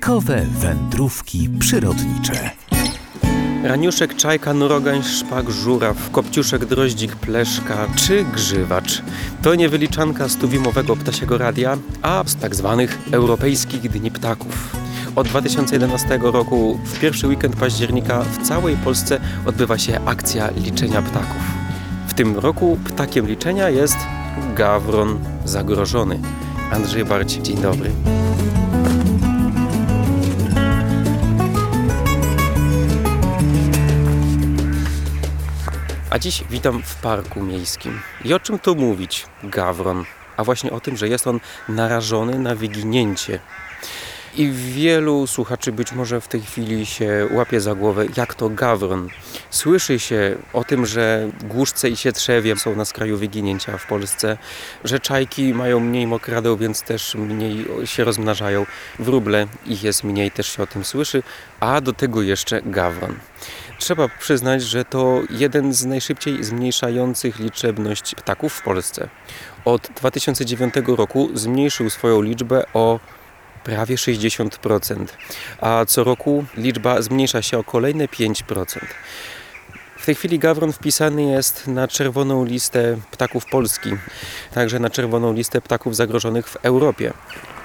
Bajkowe wędrówki przyrodnicze. Raniuszek, czajka, nurogań, szpak, żuraw, kopciuszek, droździk, pleszka czy grzywacz. To niewyliczanka z tuwimowego ptasiego radia, a z tak zwanych europejskich dni ptaków. Od 2011 roku w pierwszy weekend października w całej Polsce odbywa się akcja liczenia ptaków. W tym roku ptakiem liczenia jest gawron zagrożony. Andrzej Barć, dzień dobry. A dziś witam w parku miejskim. I o czym tu mówić? Gawron. A właśnie o tym, że jest on narażony na wyginięcie. I wielu słuchaczy być może w tej chwili się łapie za głowę, jak to gawron. Słyszy się o tym, że głuszce i sietrzewie są na skraju wyginięcia w Polsce, że czajki mają mniej mokradeł, więc też mniej się rozmnażają. Wróble, ich jest mniej, też się o tym słyszy, a do tego jeszcze gawron. Trzeba przyznać, że to jeden z najszybciej zmniejszających liczebność ptaków w Polsce. Od 2009 roku zmniejszył swoją liczbę o prawie 60%, a co roku liczba zmniejsza się o kolejne 5%. W tej chwili gawron wpisany jest na czerwoną listę ptaków Polski, także na czerwoną listę ptaków zagrożonych w Europie.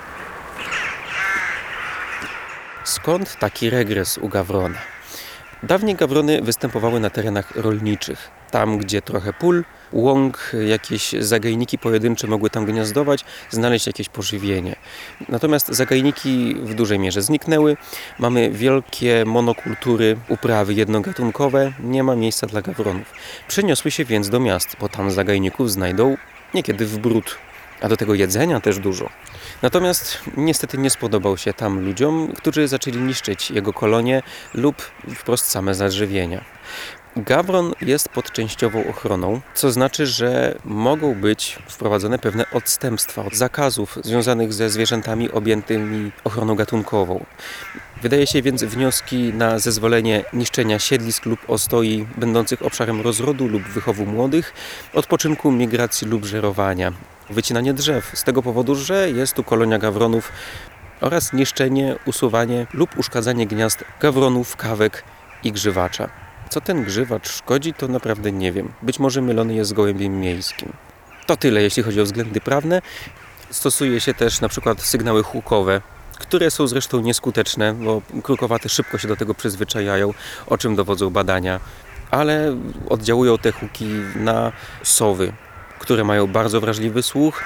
Skąd taki regres u gawrona? Dawniej gawrony występowały na terenach rolniczych. Tam, gdzie trochę pól, łąk, jakieś zagajniki pojedyncze mogły tam gniazdować, znaleźć jakieś pożywienie. Natomiast zagajniki w dużej mierze zniknęły. Mamy wielkie monokultury, uprawy jednogatunkowe. Nie ma miejsca dla gawronów. Przeniosły się więc do miast, bo tam zagajników znajdą niekiedy w bród. A do tego jedzenia też dużo. Natomiast niestety nie spodobał się tam ludziom, którzy zaczęli niszczyć jego kolonie lub wprost same zadrzewienia. Gawron jest pod częściową ochroną, co znaczy, że mogą być wprowadzone pewne odstępstwa od zakazów związanych ze zwierzętami objętymi ochroną gatunkową. Wydaje się więc wnioski na zezwolenie niszczenia siedlisk lub ostoi będących obszarem rozrodu lub wychowu młodych, odpoczynku, migracji lub żerowania. Wycinanie drzew z tego powodu, że jest tu kolonia gawronów oraz niszczenie, usuwanie lub uszkadzanie gniazd gawronów, kawek i grzywacza. Co ten grzywacz szkodzi, to naprawdę nie wiem. Być może mylony jest z gołębiem miejskim. To tyle, jeśli chodzi o względy prawne. Stosuje się też na przykład sygnały hukowe, które są zresztą nieskuteczne, bo krukowate szybko się do tego przyzwyczajają, o czym dowodzą badania. Ale oddziałują te huki na sowy, które mają bardzo wrażliwy słuch.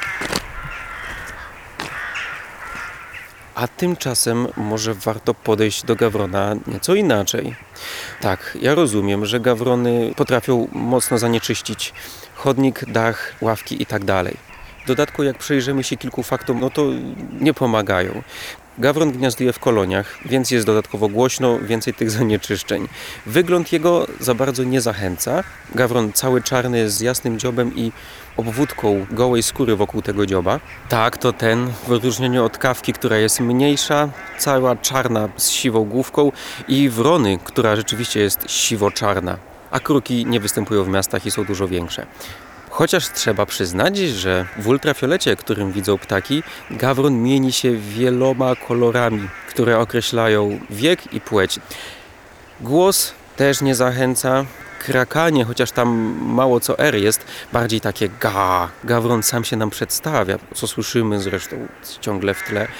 A tymczasem może warto podejść do gawrona nieco inaczej. Tak, ja rozumiem, że gawrony potrafią mocno zanieczyścić chodnik, dach, ławki itd. W dodatku, jak przyjrzymy się kilku faktom, no to nie pomagają. Gawron gniazduje w koloniach, więc jest dodatkowo głośno, więcej tych zanieczyszczeń. Wygląd jego za bardzo nie zachęca. Gawron cały czarny z jasnym dziobem i obwódką gołej skóry wokół tego dzioba. Tak, to ten, w odróżnieniu od kawki, która jest mniejsza, cała czarna z siwą główką i wrony, która rzeczywiście jest siwo-czarna. A kruki nie występują w miastach i są dużo większe. Chociaż trzeba przyznać, że w ultrafiolecie, którym widzą ptaki, gawron mieni się wieloma kolorami, które określają wiek i płeć. Głos też nie zachęca. Krakanie, chociaż tam mało co R jest, bardziej takie ga. Gawron sam się nam przedstawia, co słyszymy zresztą ciągle w tle.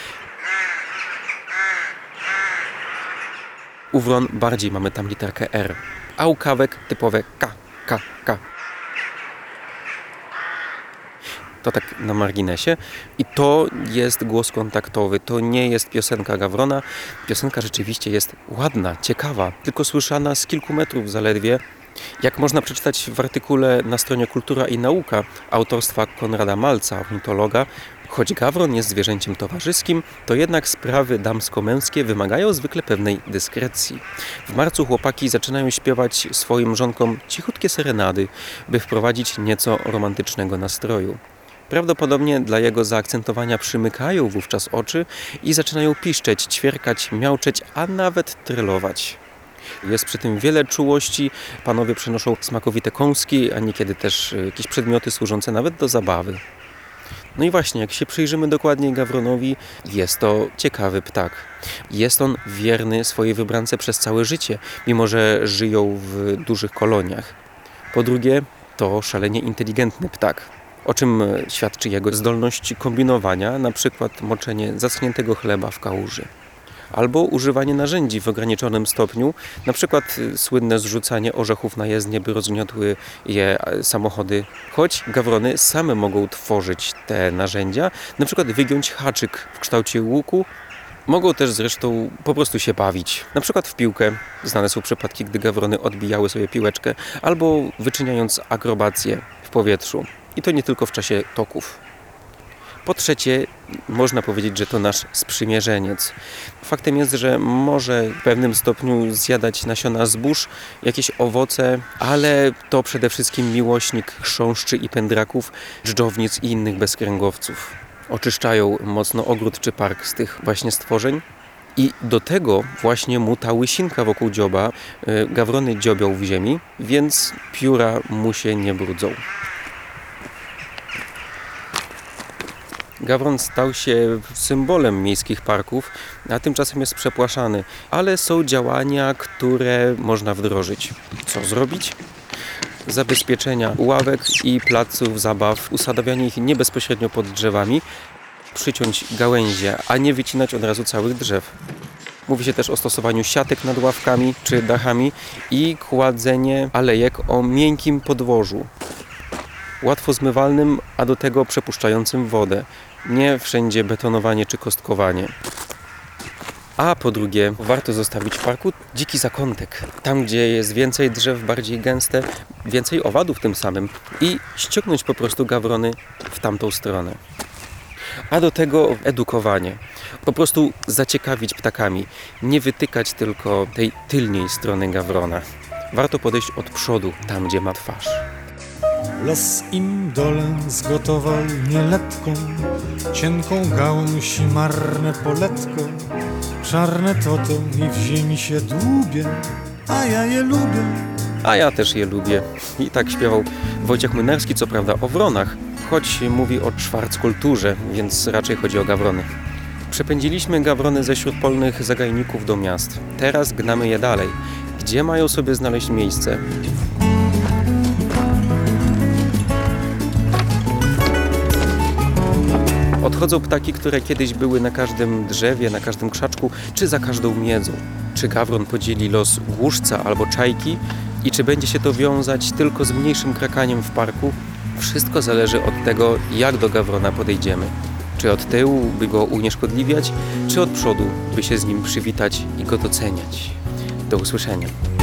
U wron bardziej mamy tam literkę R, a u kawek typowe K, K, K. To tak na marginesie. I to jest głos kontaktowy. To nie jest piosenka gawrona. Piosenka rzeczywiście jest ładna, ciekawa, tylko słyszana z kilku metrów zaledwie. Jak można przeczytać w artykule na stronie Kultura i Nauka autorstwa Konrada Malca, ornitologa, choć gawron jest zwierzęciem towarzyskim, to jednak sprawy damsko-męskie wymagają zwykle pewnej dyskrecji. W marcu chłopaki zaczynają śpiewać swoim żonkom cichutkie serenady, by wprowadzić nieco romantycznego nastroju. Prawdopodobnie dla jego zaakcentowania przymykają wówczas oczy i zaczynają piszczeć, ćwierkać, miauczeć, a nawet trylować. Jest przy tym wiele czułości, panowie przenoszą smakowite kąski, a niekiedy też jakieś przedmioty służące nawet do zabawy. No i właśnie, jak się przyjrzymy dokładniej gawronowi, jest to ciekawy ptak. Jest on wierny swojej wybrance przez całe życie, mimo że żyją w dużych koloniach. Po drugie, to szalenie inteligentny ptak, o czym świadczy jego zdolność kombinowania, na przykład moczenie zaschniętego chleba w kałuży. Albo używanie narzędzi w ograniczonym stopniu, na przykład słynne zrzucanie orzechów na jezdnię, by rozgniotły je samochody. Choć gawrony same mogą tworzyć te narzędzia, na przykład wygiąć haczyk w kształcie łuku, mogą też zresztą po prostu się bawić. Na przykład w piłkę. Znane są przypadki, gdy gawrony odbijały sobie piłeczkę, albo wyczyniając akrobacje w powietrzu. I to nie tylko w czasie toków. Po trzecie, można powiedzieć, że to nasz sprzymierzeniec. Faktem jest, że może w pewnym stopniu zjadać nasiona zbóż, jakieś owoce, ale to przede wszystkim miłośnik chrząszczy i pędraków, dżdżownic i innych bezkręgowców. Oczyszczają mocno ogród czy park z tych właśnie stworzeń. I do tego właśnie mu ta łysinka wokół dzioba, gawrony dziobią w ziemi, więc pióra mu się nie brudzą. Gawron stał się symbolem miejskich parków, a tymczasem jest przepłaszany. Ale są działania, które można wdrożyć. Co zrobić? Zabezpieczenia ławek i placów zabaw, usadawianie ich nie bezpośrednio pod drzewami, przyciąć gałęzie, a nie wycinać od razu całych drzew. Mówi się też o stosowaniu siatek nad ławkami czy dachami i kładzenie alejek o miękkim podłożu. Łatwo zmywalnym, a do tego przepuszczającym wodę. Nie wszędzie betonowanie czy kostkowanie. A po drugie, warto zostawić w parku dziki zakątek. Tam, gdzie jest więcej drzew, bardziej gęste, więcej owadów tym samym. I ściągnąć po prostu gawrony w tamtą stronę. A do tego edukowanie. Po prostu zaciekawić ptakami. Nie wytykać tylko tej tylniej strony gawrona. Warto podejść od przodu, tam gdzie ma twarz. Los im dole zgotował nieletką, cienką gałąź i marne poletko. Czarne to i w ziemi się dłubie, a ja je lubię. A ja też je lubię. I tak śpiewał Wojciech Młynarski, co prawda o wronach, choć mówi o czwarckulturze, więc raczej chodzi o gawrony. Przepędziliśmy gawrony ze śródpolnych zagajników do miast. Teraz gnamy je dalej. Gdzie mają sobie znaleźć miejsce? Odchodzą ptaki, które kiedyś były na każdym drzewie, na każdym krzaczku, czy za każdą miedzą. Czy gawron podzieli los głuszca albo czajki i czy będzie się to wiązać tylko z mniejszym krakaniem w parku? Wszystko zależy od tego, jak do gawrona podejdziemy. Czy od tyłu, by go unieszkodliwiać, czy od przodu, by się z nim przywitać i go doceniać. Do usłyszenia.